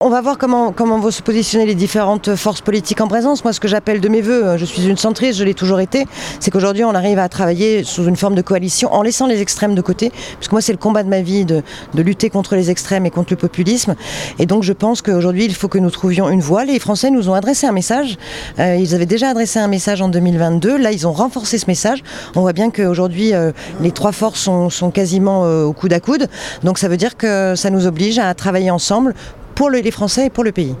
On va voir comment vont se positionner les différentes forces politiques en présence. Moi, ce que j'appelle de mes voeux, je suis une centriste, je l'ai toujours été, c'est qu'aujourd'hui on arrive à travailler sous une forme de coalition en laissant les extrêmes de côté, parce que moi c'est le combat de ma vie de lutter contre les extrêmes et contre le populisme. Et donc je pense qu'aujourd'hui il faut que nous trouvions une voie. Les Français nous ont adressé un message, ils avaient déjà adressé un message en 2022, là ils ont renforcé ce message. On voit bien qu'aujourd'hui les trois forces sont quasiment au coude à coude, donc ça veut dire que ça nous oblige à travailler ensemble pour les Français et pour le pays.